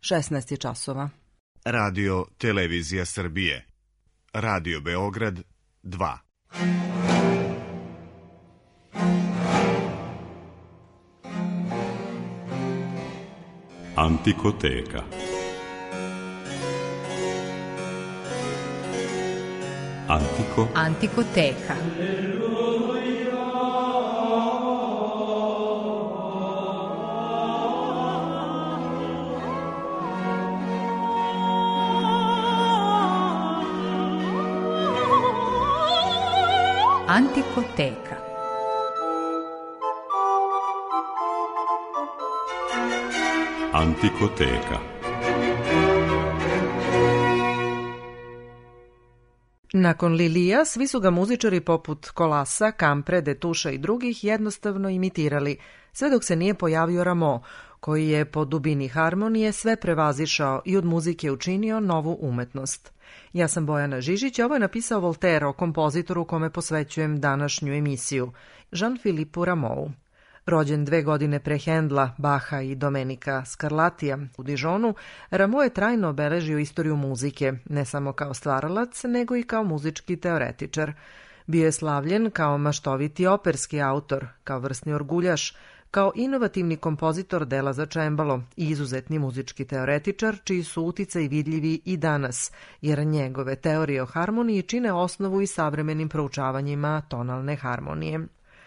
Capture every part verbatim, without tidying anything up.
šesnaest je časova. Radio Televizija Srbije. Radio Beograd dva. Antikoteka. Antiko. Antikoteka. Antikoteka. Antikoteka. Nakon Lilija, svi su ga muzičari poput Kolasa, Kampre, Detuša i drugih jednostavno imitirali, sve dok se nije pojavio Rameau, koji je po dubini harmonije sve prevazišao i od muzike učinio novu umetnost. Ja sam Bojana Žižić, ovo je napisao Voltaire o kompozitoru kome posvećujem današnju emisiju, Jean-Philippe Rameau. Rođen dve godine pre Hendla, Baha i Domenika Scarlatija u Dijonu, Rameau je trajno obeležio istoriju muzike, ne samo kao stvaralac, nego i kao muzički teoretičar. Bio je slavljen kao maštoviti operski autor, kao vrsni orguljaš, kao inovativni kompozitor dela za čembalo i izuzetni muzički teoretičar, čiji su uticaji vidljivi i danas, jer njegove teorije o harmoniji čine osnovu i savremenim proučavanjima tonalne harmonije.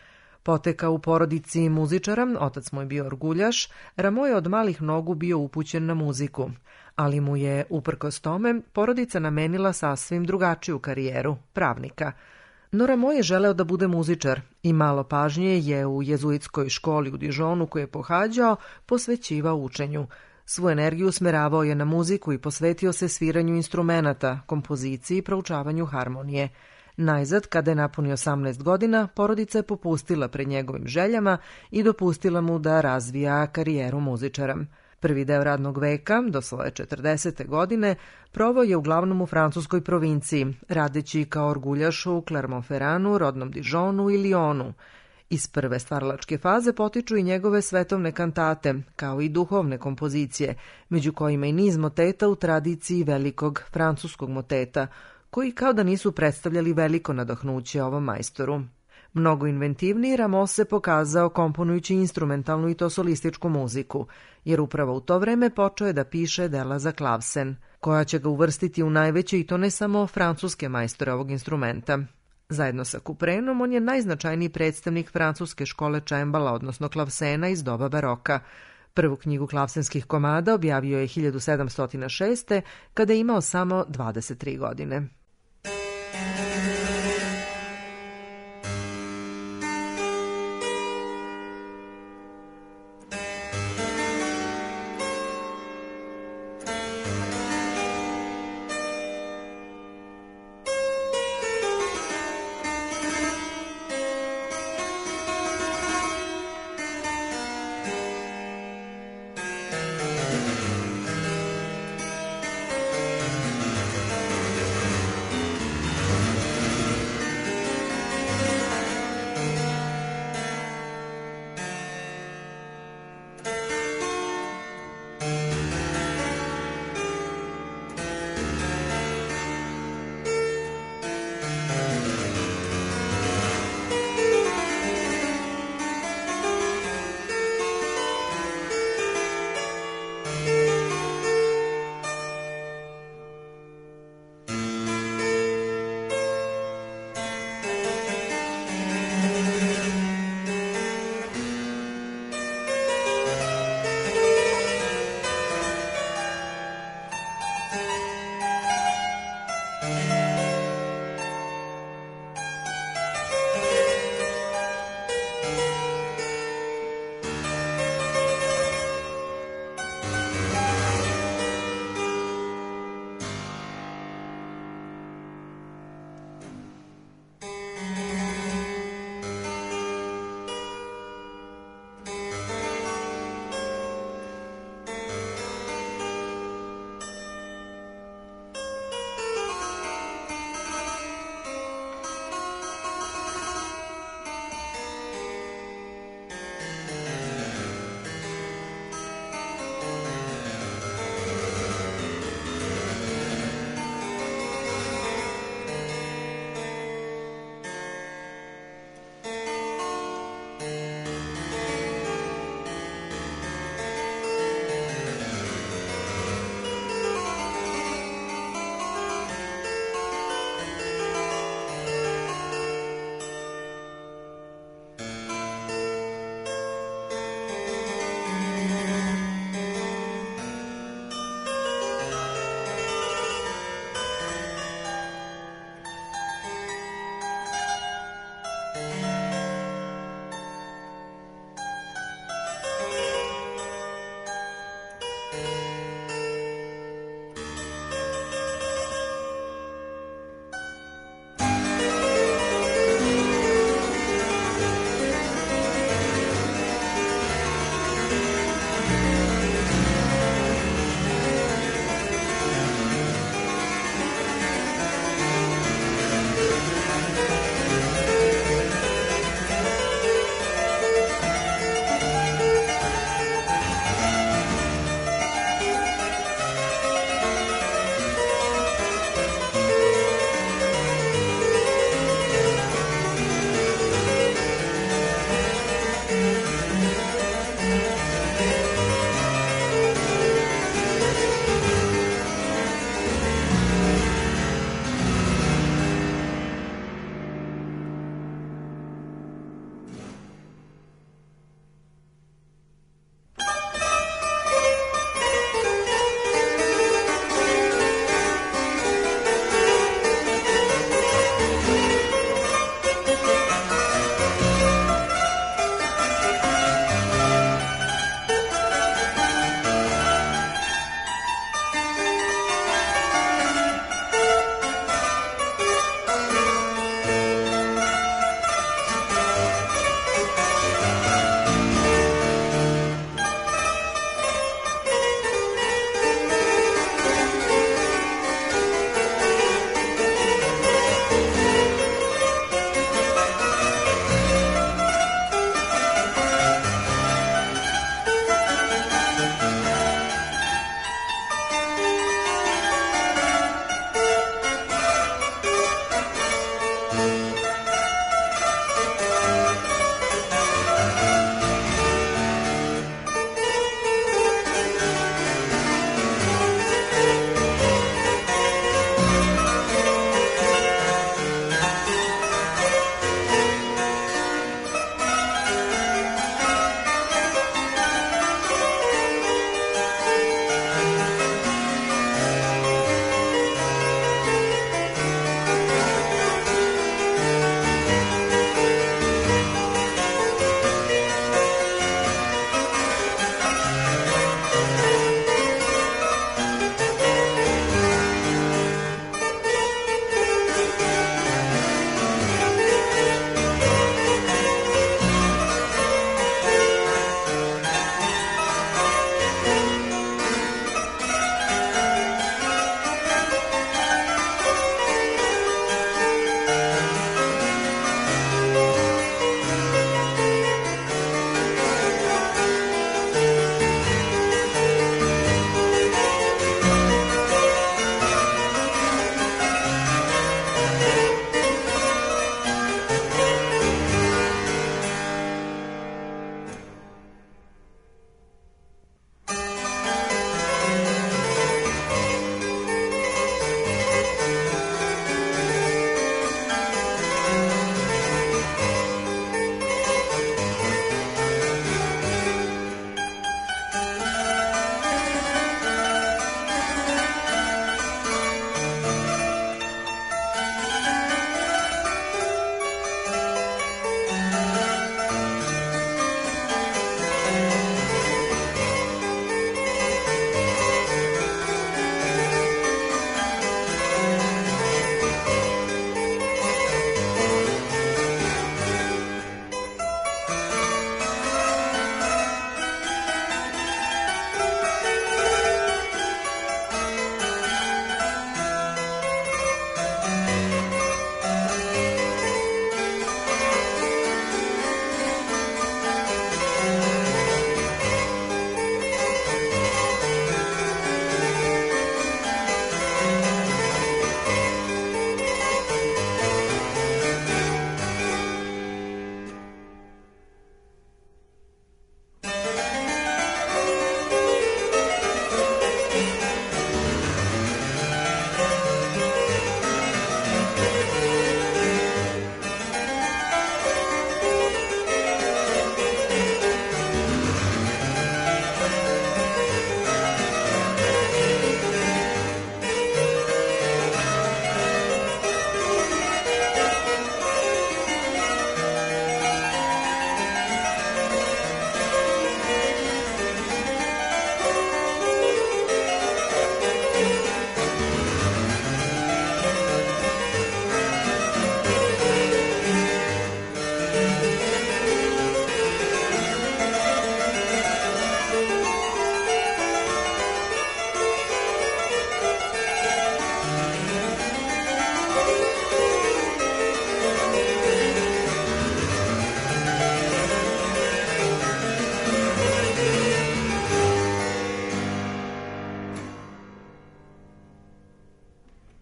Potekao u porodici muzičara, otac mu je bio orguljaš, Rameau je od malih nogu bio upućen na muziku, ali mu je, uprkos tome, porodica namenila sasvim drugačiju karijeru, pravnika. No Rameau je želeo da bude muzičar i malo pažnje je u jezuitskoj školi u Dijonu koju je pohađao posvećivao učenju. Svu energiju usmeravao je na muziku i posvetio se sviranju instrumenata, kompoziciji i proučavanju harmonije. Najzad, kada je napunio osamnaest godina, porodica je popustila pred njegovim željama i dopustila mu da razvija karijeru muzičara. Prvi deo radnog veka, do svoje četrdesete godine, proveo je uglavnom u francuskoj provinciji, radeći kao orguljaš u Clermont-Ferranu, rodnom Dijonu i Lyonu. Iz prve stvaralačke faze potiču i njegove svetovne kantate, kao i duhovne kompozicije, među kojima i niz moteta u tradiciji velikog francuskog moteta, koji kao da nisu predstavljali veliko nadahnuće ovom majstoru. Mnogo inventivniji, Rameau se pokazao komponujući instrumentalnu i to solističku muziku, jer upravo u to vreme počeo je da piše dela za klavsen, koja će ga uvrstiti u najveće i to ne samo francuske majstore ovog instrumenta. Zajedno sa Couperenom on je najznačajniji predstavnik francuske škole čembala, odnosno klavsena iz doba baroka. Prvu knjigu klavsenskih komada objavio je hiljadu sedamsto šeste. kada je imao samo dvadeset tri godine.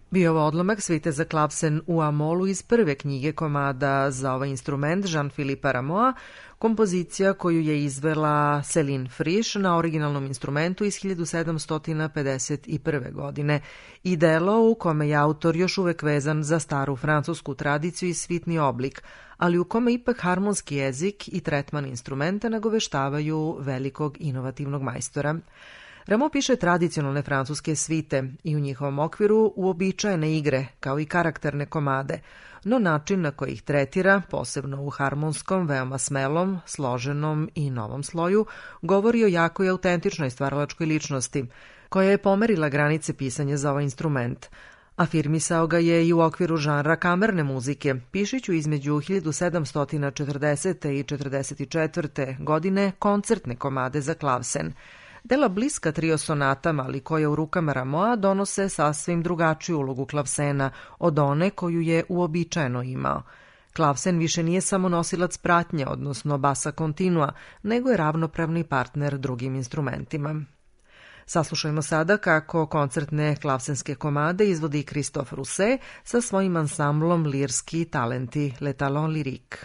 Bio ovo odlomak svite za klavsen u A-molu iz prve knjige komada za ovaj instrument Jean-Philippe Rameau, kompozicija koju je izvela Céline Frisch na originalnom instrumentu iz hiljadu sedamsto pedeset prve. godine i delo u kome je autor još uvek vezan za staru francusku tradiciju i svitni oblik, ali u kome ipak harmonski jezik i tretman instrumenta nagoveštavaju velikog inovativnog majstora. Rameau piše tradicionalne francuske svite i u njihovom okviru uobičajene igre, kao i karakterne komade, no način na koji ih tretira, posebno u harmonskom, veoma smelom, složenom i novom sloju, govori o jakoj autentičnoj stvaralačkoj ličnosti, koja je pomerila granice pisanja za ovaj instrument. Afirmisao ga je i u okviru žanra kamerne muzike, pišiću između hiljadu sedamsto četrdesete i četrdeset četvrte. godine koncertne komade za klavsen. Dela bliska trio sonatama, ali koje u rukama Rameau donose sasvim drugačiju ulogu klavsena od one koju je uobičajeno imao. Klavsen više nije samo nosilac pratnje, odnosno basa kontinua, nego je ravnopravni partner drugim instrumentima. Saslušajmo sada kako koncertne klavsenske komade izvodi Christophe Rousset sa svojim ansamblom Lirski talenti, Le Talent Lyrique.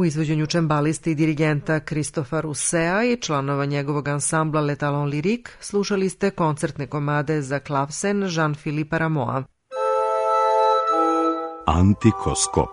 U izvođenju čembaliste i dirigenta Christopha Roussea i članova njegovog ansambla Le Talon Lyrique slušali ste koncertne komade za klavsen Jean-Philippe Rameau. Antikoskop.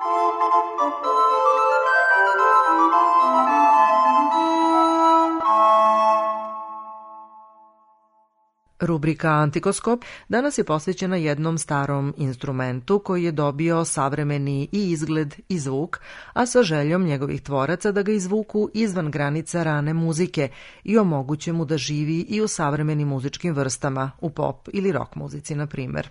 Rubrika Antikoskop danas je posvećena jednom starom instrumentu koji je dobio savremeni i izgled i zvuk, a sa željom njegovih tvoraca da ga izvuku izvan granica rane muzike i omoguće mu da živi i u savremenim muzičkim vrstama, u pop ili rock muzici, na primer.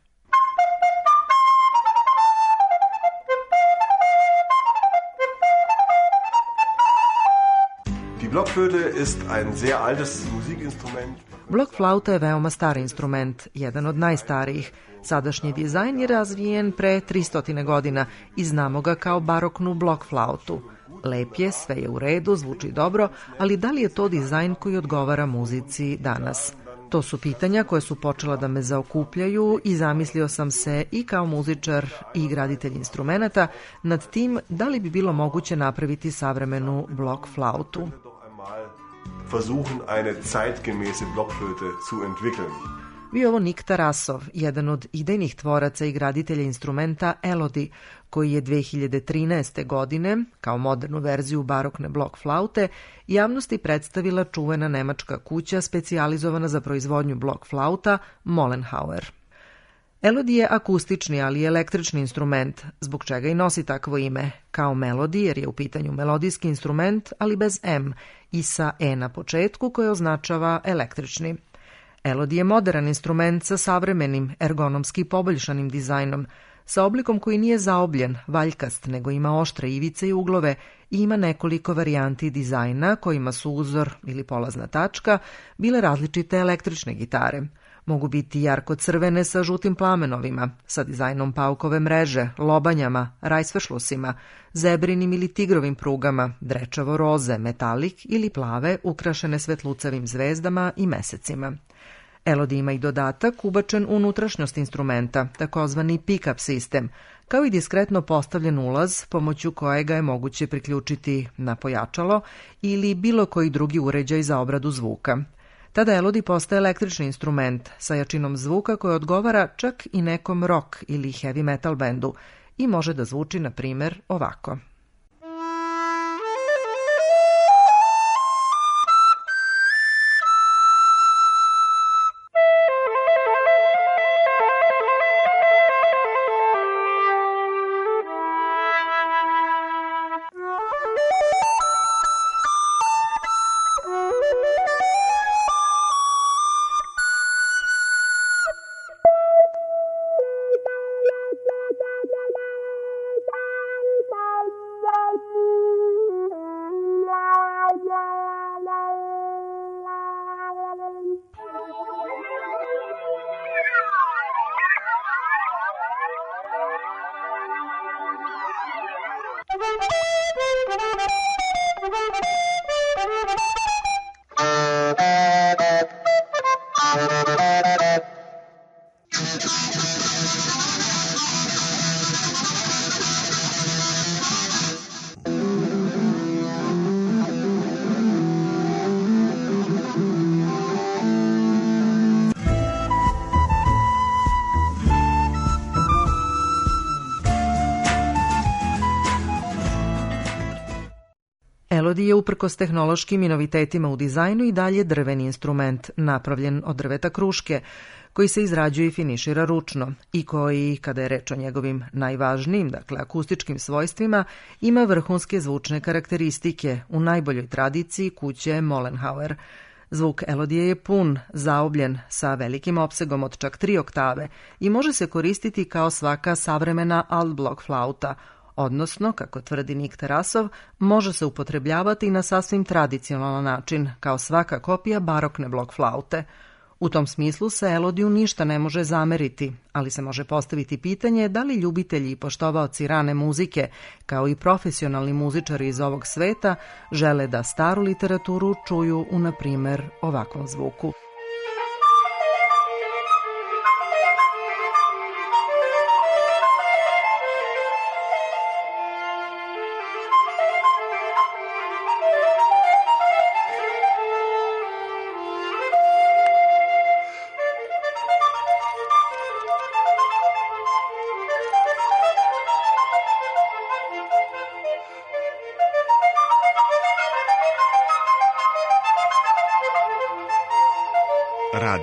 Die Blockflöte ist ein sehr altes Musikinstrument. Blok flauta je veoma star instrument, jedan od najstarijih. Sadašnji dizajn je razvijen pre tristo godina i znamo ga kao baroknu blok flautu. Lep je, sve je u redu, zvuči dobro, ali da li je to dizajn koji odgovara muzici danas? To su pitanja koje su počela da me zaokupljaju i zamislio sam se i kao muzičar i graditelj instrumenata nad tim da li bi bilo moguće napraviti savremenu blok flautu. Versuchen eine zeitgemäße Blockflöte zu entwickeln. Bio ovo Nik Tarasov, jedan od idejnih tvoraca i graditelja instrumenta Elodie, koji je dve hiljade trinaeste. godine, kao modernu verziju barokne blok flaute, javnosti predstavila čuvena nemačka kuća specijalizovana za proizvodnju blok flauta Mollenhauer. Elodie je akustični, ali i električni instrument, zbog čega i nosi takvo ime, kao melodi jer je u pitanju melodijski instrument, ali bez M i sa E na početku koje označava električni. Elodie je modern instrument sa savremenim, ergonomski poboljšanim dizajnom, sa oblikom koji nije zaobljen, valjkast, nego ima oštre ivice i uglove i ima nekoliko varijanti dizajna kojima su uzor ili polazna tačka bile različite električne gitare. Mogu biti jarko-crvene sa žutim plamenovima, sa dizajnom paukove mreže, lobanjama, rajsvešlusima, zebrinim ili tigrovim prugama, drečavo-roze, metalik ili plave ukrašene svetlucavim zvezdama i mesecima. Elodie ima i dodatak ubačen u unutrašnjost instrumenta, takozvani pick-up sistem, kao i diskretno postavljen ulaz pomoću kojega je moguće priključiti na pojačalo ili bilo koji drugi uređaj za obradu zvuka. Tada Elodie postaje električni instrument sa jačinom zvuka koji odgovara čak i nekom rock ili heavy metal bendu i može da zvuči, na primer, ovako. Elodie je uprkos tehnološkim i novitetima u dizajnu i dalje drveni instrument, napravljen od drveta kruške, koji se izrađuje i finišira ručno i koji, kada je reč o njegovim najvažnijim, dakle akustičkim svojstvima, ima vrhunske zvučne karakteristike u najboljoj tradiciji kuće Mollenhauer. Zvuk Elodie je pun, zaobljen, sa velikim opsegom od čak tri oktave i može se koristiti kao svaka savremena alt-blok flauta, odnosno, kako tvrdi Nik Tarasov, može se upotrebljavati na sasvim tradicionalan način, kao svaka kopija barokne blok flaute. U tom smislu se Elodiju ništa ne može zameriti, ali se može postaviti pitanje da li ljubitelji i poštovaoci rane muzike, kao i profesionalni muzičari iz ovog sveta, žele da staru literaturu čuju u, na primer, ovakvom zvuku.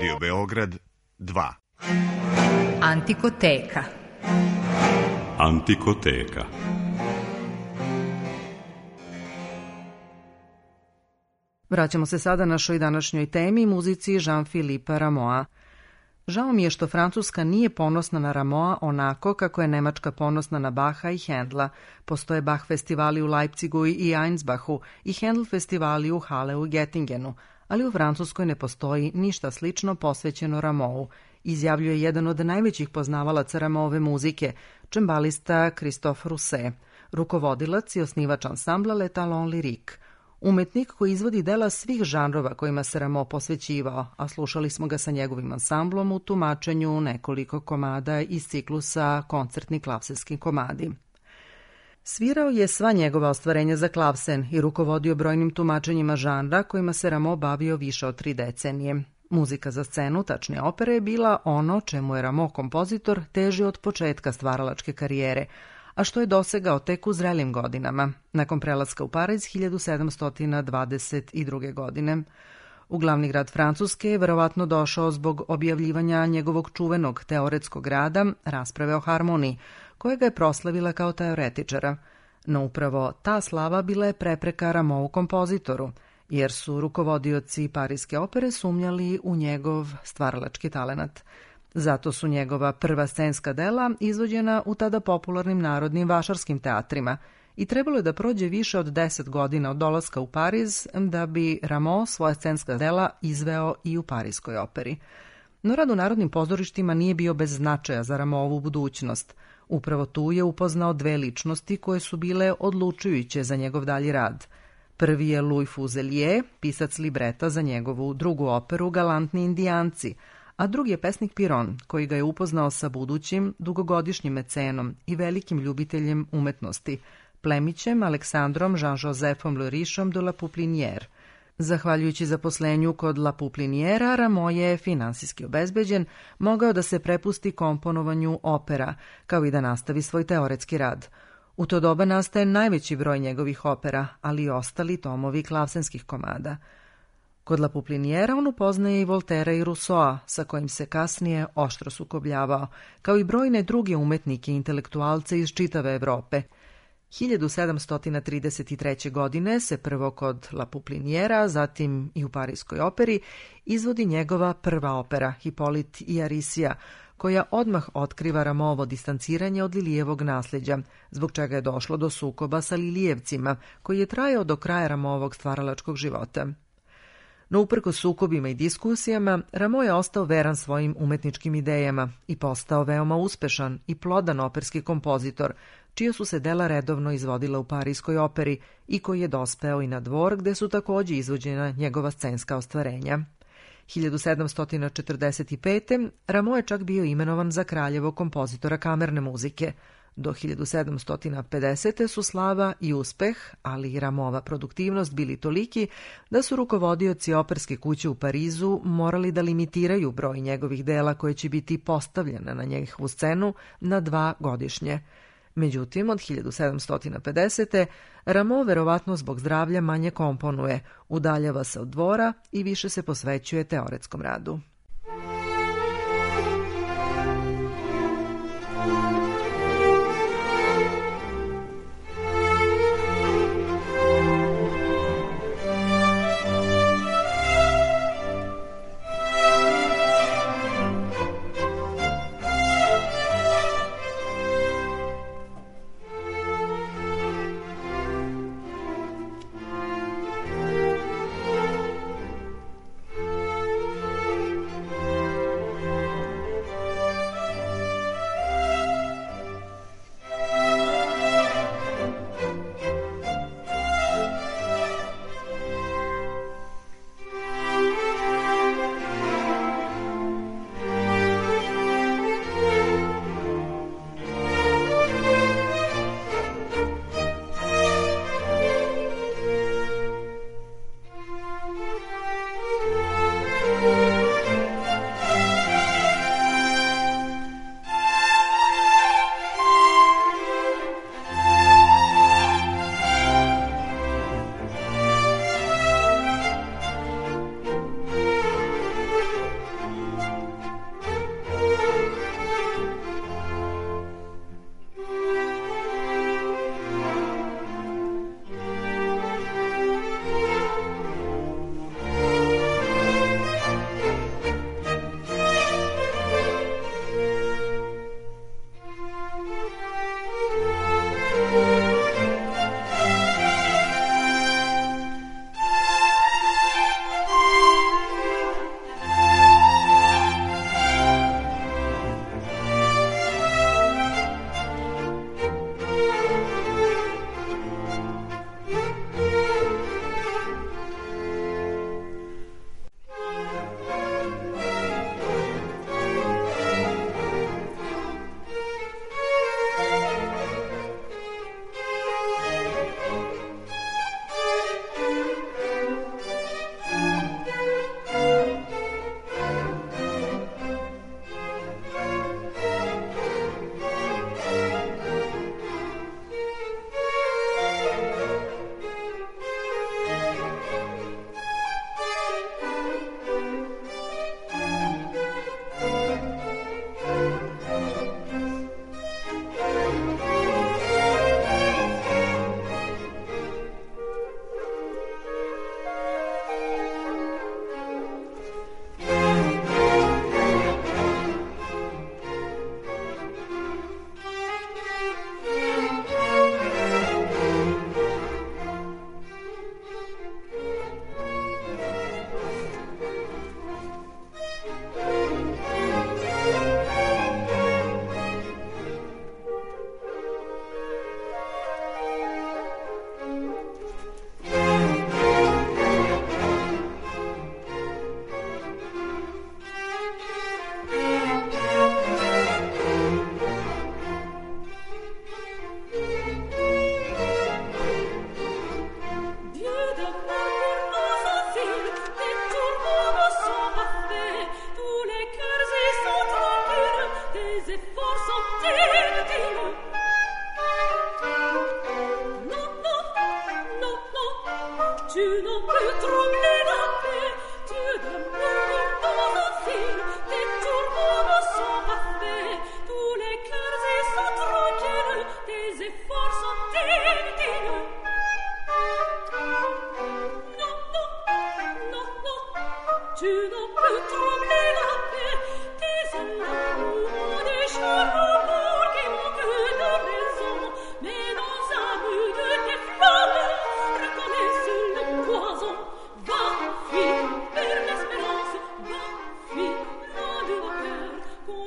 Radio Beograd dva. Antikoteka. Antikoteka. Vraćamo se sada našoj današnjoj temi, muzici Jean-Philippe Rameau. Žao mi je što Francuska nije ponosna na Rameau onako kako je Nemačka ponosna na Bacha i Händla. Postoje Bach festivali u Leipzigu i Einsbachu i Händel festivali u Halleu i Göttingenu, ali u Francuskoj ne postoji ništa slično posvećeno Rameau, izjavljuje jedan od najvećih poznavalaca Rameauove muzike, čembalista Christophe Rousset, rukovodilac i osnivač ansambla Le Talon Lyrique. Umetnik koji izvodi dela svih žanrova kojima se Rameau posvećivao, a slušali smo ga sa njegovim ansamblom u tumačenju nekoliko komada iz ciklusa Koncertni klavsenski komadi. Svirao je sva njegova ostvarenja za klavsen i rukovodio brojnim tumačenjima žanra kojima se Rameau bavio više od tri decenije. Muzika za scenu, tačnije opere, je bila ono čemu je Rameau kompozitor težio od početka stvaralačke karijere, a što je dosegao tek u zrelim godinama, nakon prelaska u Pariz hiljadu sedamsto dvadeset druge. godine. U glavni grad Francuske je verovatno došao zbog objavljivanja njegovog čuvenog teoretskog rada Rasprave o harmoniji, kojega je proslavila kao teoretičara. No upravo ta slava bila je prepreka Rameau kompozitoru, jer su rukovodioci Pariske opere sumnjali u njegov stvaralački talenat. Zato su njegova prva scenska dela izvođena u tada popularnim narodnim vašarskim teatrima i trebalo je da prođe više od deset godina od dolaska u Pariz da bi Rameau svoja scenska dela izveo i u Pariskoj operi. No rad u narodnim pozorištima nije bio bez značaja za Rameauovu budućnost. Upravo tu je upoznao dve ličnosti koje su bile odlučujuće za njegov dalji rad. Prvi je Louis Fuzelier, pisac libreta za njegovu drugu operu Galantni indijanci, a drugi je pesnik Piron, koji ga je upoznao sa budućim, dugogodišnjim mecenom i velikim ljubiteljem umetnosti, plemićem Aleksandrom Jean-Josephom Le Richom de la Pouplinière. Zahvaljujući zaposlenju kod La Pouplinière, Rameau je finansijski obezbeđen, mogao da se prepusti komponovanju opera, kao i da nastavi svoj teoretski rad. U to doba nastaje najveći broj njegovih opera, ali i ostali tomovi klavsenskih komada. Kod La Pouplinière on upoznaje i Voltairea i Rousseaua, sa kojim se kasnije oštro sukobljavao, kao i brojne druge umetnike i intelektualce iz čitave Evrope. hiljadu sedamsto trideset treće. godine se prvo kod La Pouplinière, zatim i u Pariskoj operi, izvodi njegova prva opera, Hipolit i Arisija, koja odmah otkriva Rameauovo distanciranje od Lilijevog nasljeđa, zbog čega je došlo do sukoba sa Lilijevcima, koji je trajao do kraja Rameauovog stvaralačkog života. No uprkos sukobima i diskusijama, Rameau je ostao veran svojim umetničkim idejama i postao veoma uspešan i plodan operski kompozitor, čija su se dela redovno izvodila u Pariskoj operi i koji je dospeo i na dvor gde su takođe izvođena njegova scenska ostvarenja. hiljadu sedamsto četrdeset pete. Rameau je čak bio imenovan za kraljevog kompozitora kamerne muzike. Do hiljadu sedamsto pedesete. su slava i uspeh, ali i Rameauova produktivnost bili toliki da su rukovodioci operske kuće u Parizu morali da limitiraju broj njegovih dela koje će biti postavljena na njegovu scenu na dva godišnje. Međutim, od hiljadu sedamsto pedesete. Rameau verovatno zbog zdravlja manje komponuje, udaljava se od dvora i više se posvećuje teoretskom radu.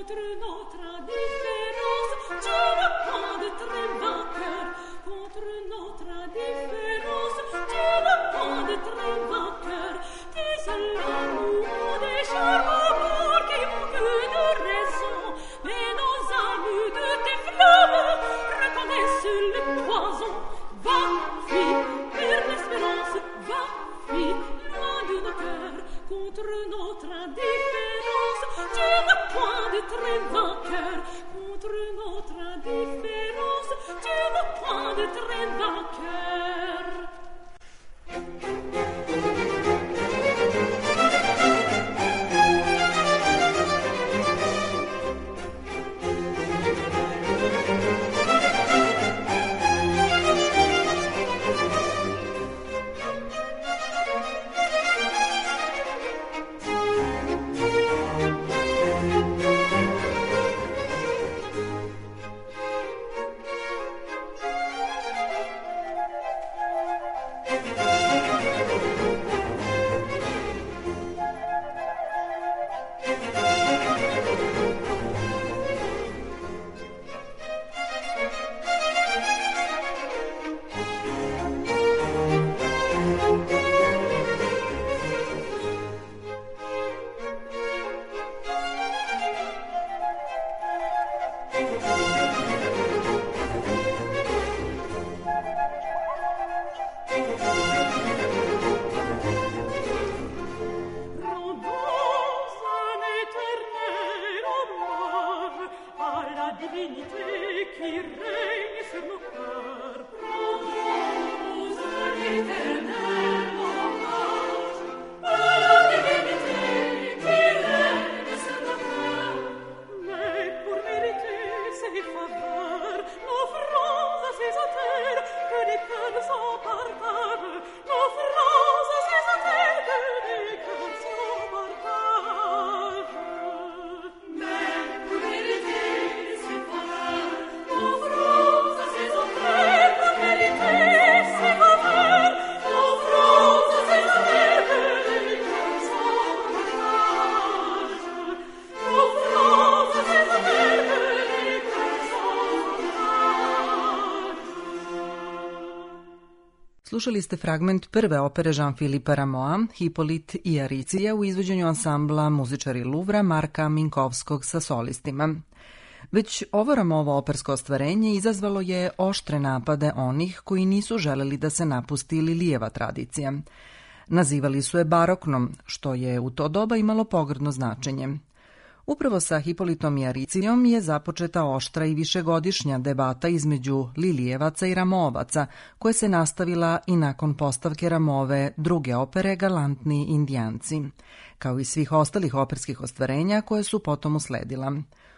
Slušali ste fragment prve opere Jean-Philippe Rameau, Hipolit i Aricija u izvođenju ansambla Muzičari Luvra Marka Minkovskog sa solistima. Već ovo Rameauvo opersko ostvarenje izazvalo je oštre napade onih koji nisu želeli da se napusti Lilijeva tradicija. Nazivali su je baroknom, što je u to doba imalo pogrdno značenje. Upravo sa Hipolitom i Aricijom je započeta oštra i višegodišnja debata između Lilijevaca i Rameauovaca, koja se nastavila i nakon postavke Rameauove druge opere Galantni indijanci, kao i svih ostalih operskih ostvarenja koje su potom usledila.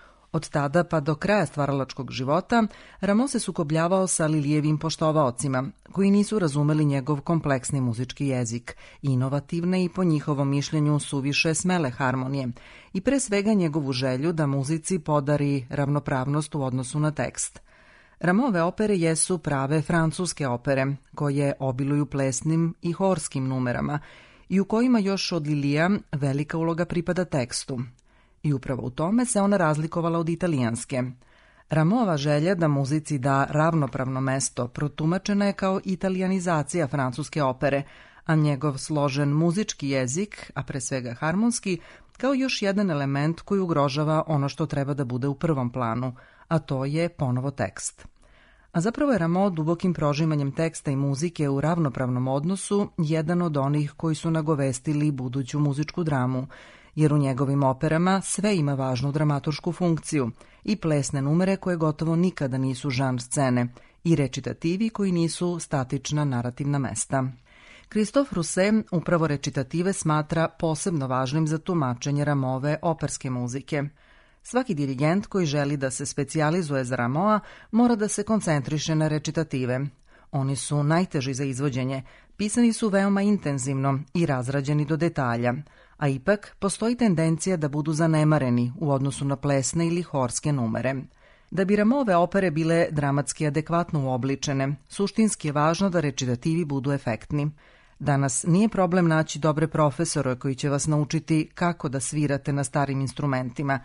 Od tada pa do kraja stvaralačkog života Rameau se sukobljavao sa Lilijevim poštovaocima, koji nisu razumeli njegov kompleksni muzički jezik, inovativne i po njihovom mišljenju suviše smele harmonije i pre svega njegovu želju da muzici podari ravnopravnost u odnosu na tekst. Rameauove opere jesu prave francuske opere, koje obiluju plesnim i horskim numerama i u kojima još od Lilija velika uloga pripada tekstu. I upravo u tome se ona razlikovala od italijanske. Rameauova želja da muzici da ravnopravno mesto protumačena je kao italijanizacija francuske opere, a njegov složen muzički jezik, a pre svega harmonski, kao još jedan element koji ugrožava ono što treba da bude u prvom planu, a to je ponovo tekst. A zapravo je Rameau dubokim prožimanjem teksta i muzike u ravnopravnom odnosu jedan od onih koji su nagovestili buduću muzičku dramu, jer u njegovim operama sve ima važnu dramaturšku funkciju i plesne numere koje gotovo nikada nisu žanr scene i recitativi koji nisu statična narativna mesta. Christophe Rousset upravo recitative smatra posebno važnim za tumačenje Rameauove operske muzike. Svaki dirigent koji želi da se specijalizuje za Rameaua mora da se koncentriše na recitative. Oni su najteži za izvođenje, pisani su veoma intenzivno i razrađeni do detalja, a ipak postoji tendencija da budu zanemareni u odnosu na plesne ili horske numere. Da bi Rameauove opere bile dramatski adekvatno uobličene, suštinski je važno da recitativi budu efektni. Danas nije problem naći dobre profesore koji će vas naučiti kako da svirate na starim instrumentima,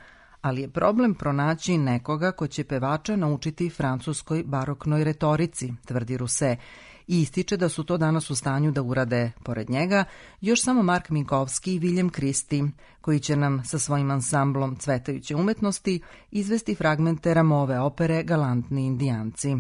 ali je problem pronaći nekoga ko će pevača naučiti francuskoj baroknoj retorici, tvrdi Ruse, i ističe da su to danas u stanju da urade, pored njega, još samo Mark Minkovski i William Christie, koji će nam sa svojim ansamblom cvetajuće umetnosti izvesti fragmente Rameauove opere Galantni indijanci.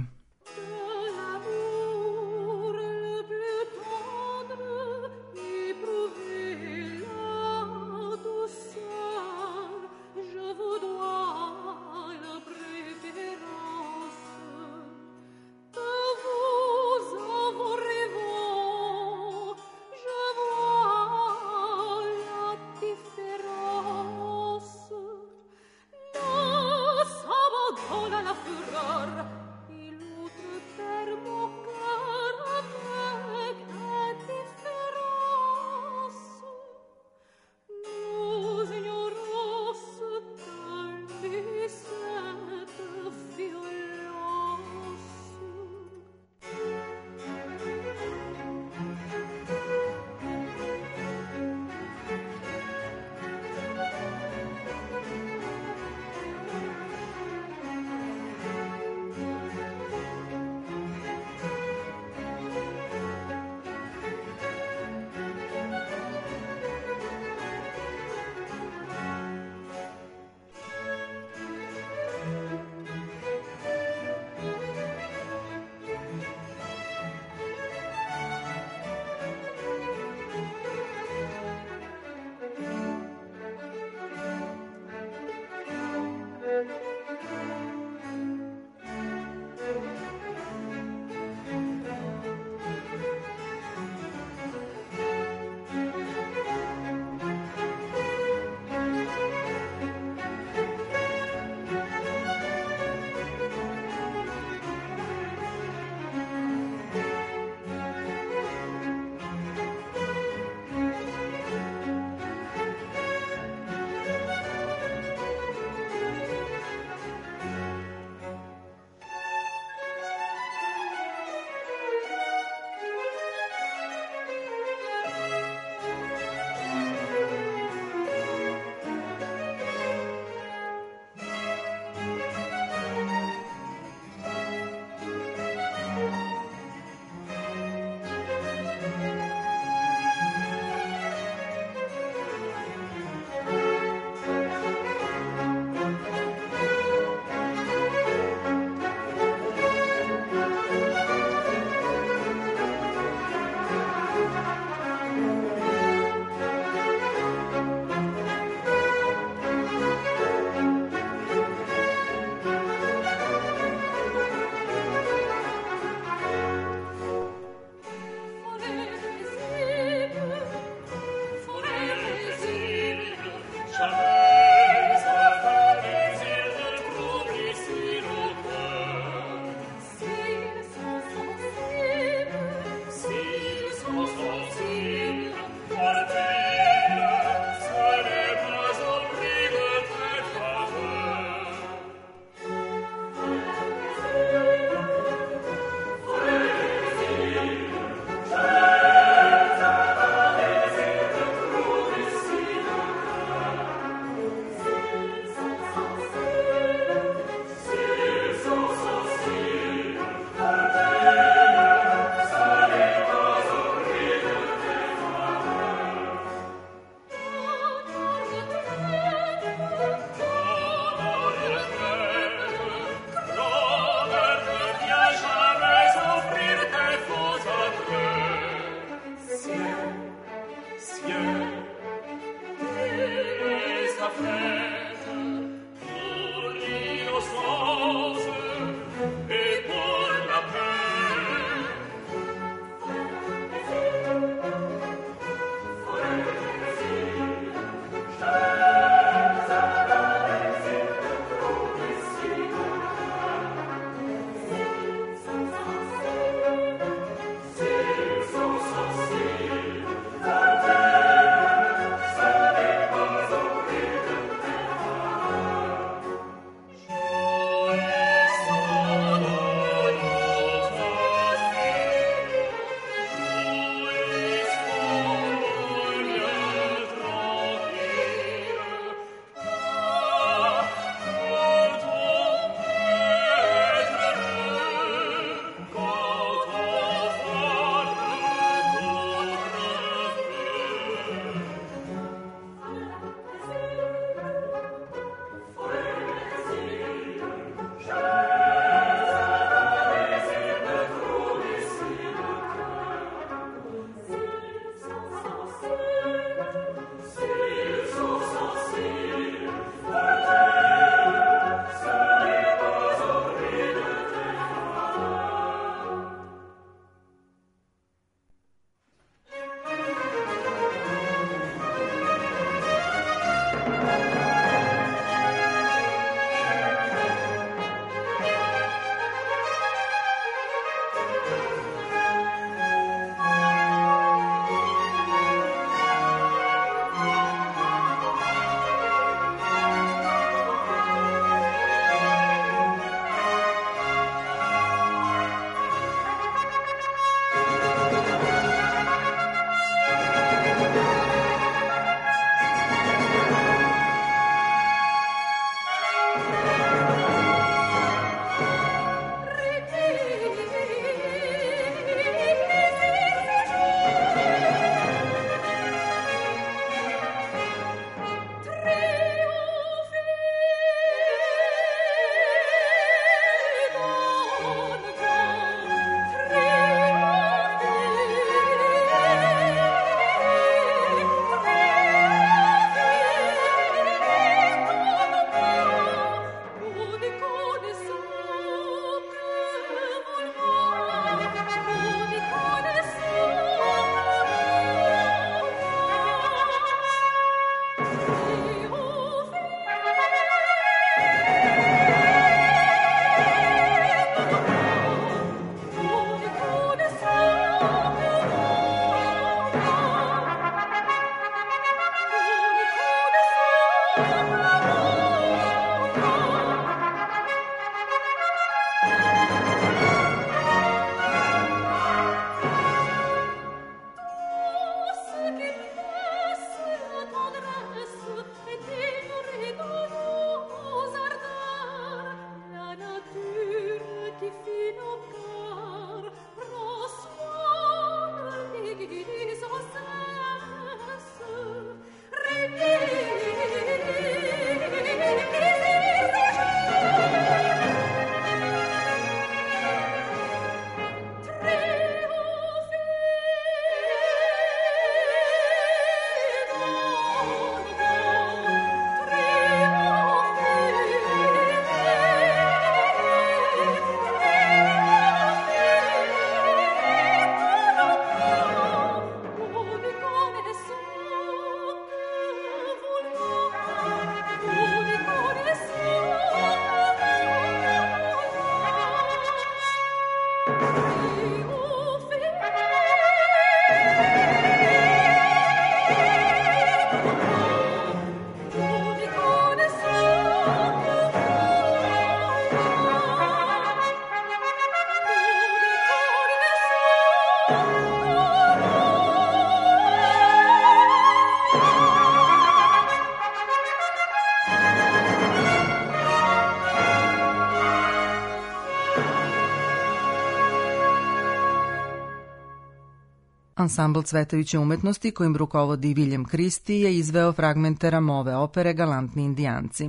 Ansambl Cvetoviće umetnosti kojim rukovodi William Christie je izveo fragmente Rameauove opere Galantni indijanci.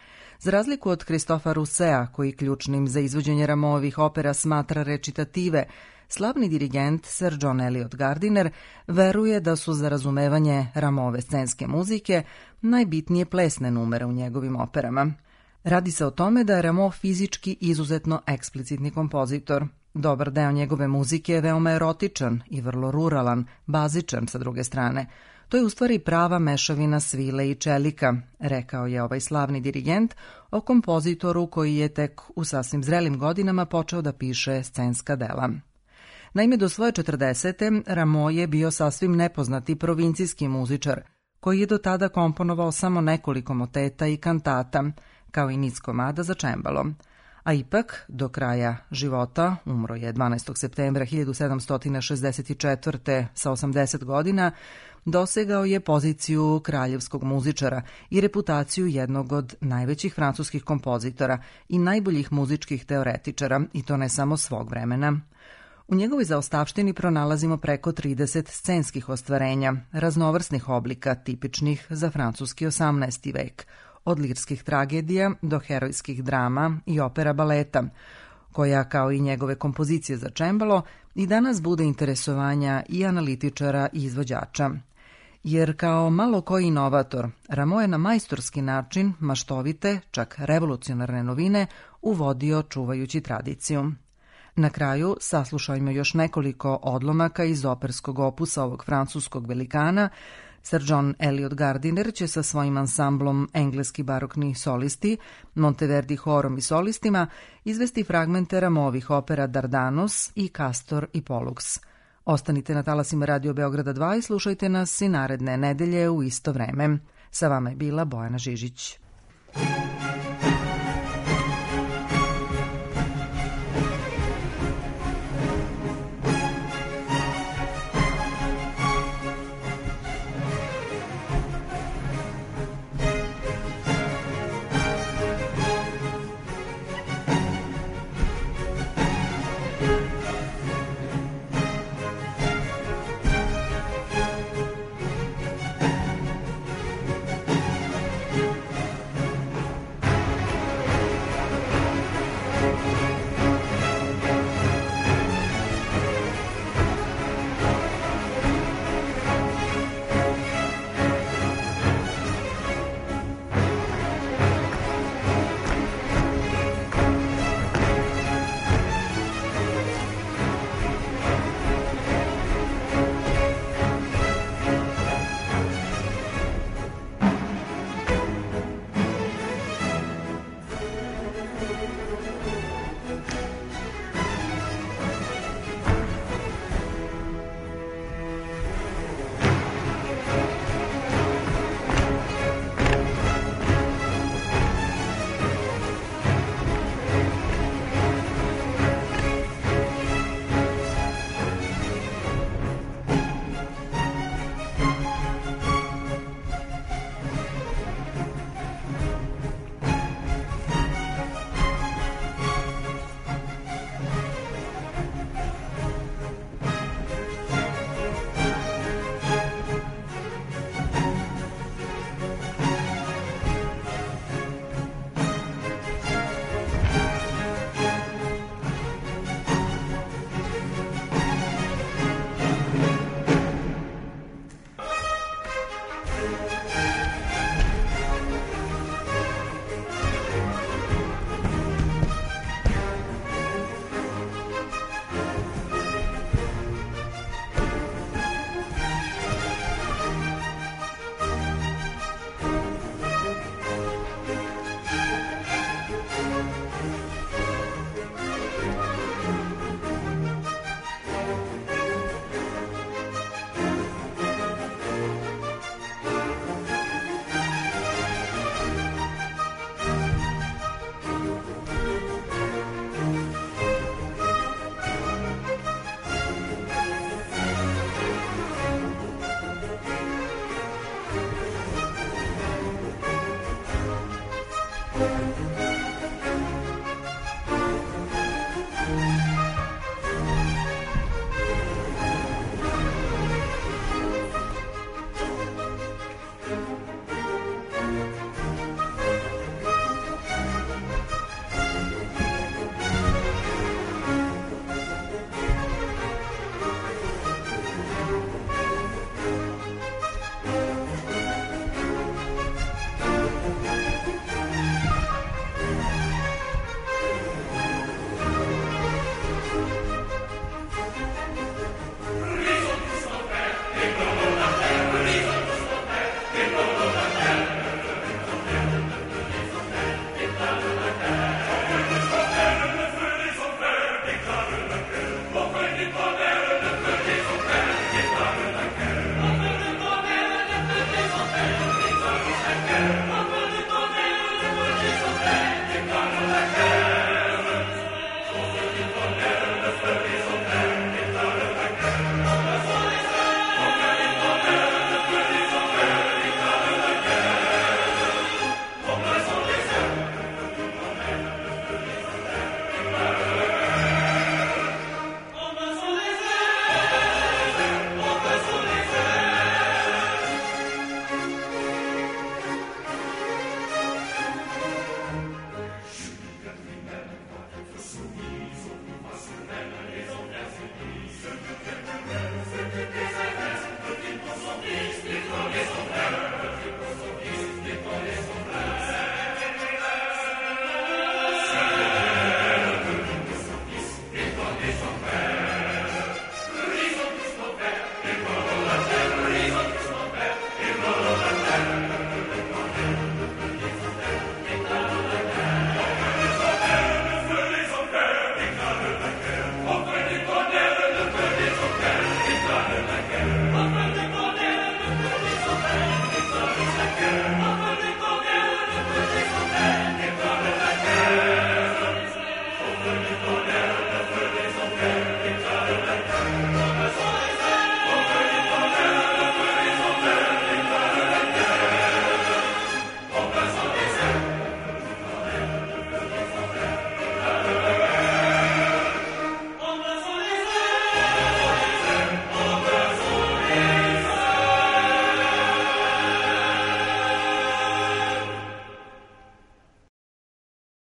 Za razliku od Kristofa Rusea, koji ključnim za izvođenje Rameauovih opera smatra recitative, slavni dirigent Sir John Eliot Gardiner veruje da su za razumevanje Rameauove scenske muzike najbitnije plesne numere u njegovim operama. Radi se o tome da je Rameau fizički izuzetno eksplicitni kompozitor. Dobar deo njegove muzike je veoma erotičan i vrlo ruralan, bazičan sa druge strane. To je u stvari prava mešavina svile i čelika, rekao je ovaj slavni dirigent o kompozitoru koji je tek u sasvim zrelim godinama počeo da piše scenska dela. Naime, do svoje četrdesete Rameau je bio sasvim nepoznati provincijski muzičar, koji je do tada komponovao samo nekoliko moteta i kantata, kao i niz komada za čembalo. A ipak, do kraja života, umro je dvanaestog septembra hiljadu sedamsto šezdeset četvrte sa osamdeset godina, dosegao je poziciju kraljevskog muzičara i reputaciju jednog od najvećih francuskih kompozitora i najboljih muzičkih teoretičara, i to ne samo svog vremena. U njegovoj zaostavštini pronalazimo preko trideset scenskih ostvarenja, raznovrsnih oblika tipičnih za francuski osamnaesti vek, od lirskih tragedija do herojskih drama i opera baleta, koja, kao i njegove kompozicije za čembalo, i danas bude interesovanja i analitičara i izvođača. Jer kao malo koji inovator, Rameau je na majstorski način maštovite, čak revolucionarne novine uvodio čuvajući tradiciju. Na kraju saslušajmo još nekoliko odlomaka iz operskog opusa ovog francuskog velikana. Sir John Eliot Gardiner će sa svojim ansamblom engleski barokni solisti, Monteverdi horom i solistima, izvesti fragmente Rameauovih opera Dardanos i Castor i Pollux. Ostanite na talasima Radio Beograda dva i slušajte nas i naredne nedelje u isto vreme. Sa vama je bila Bojana Žižić.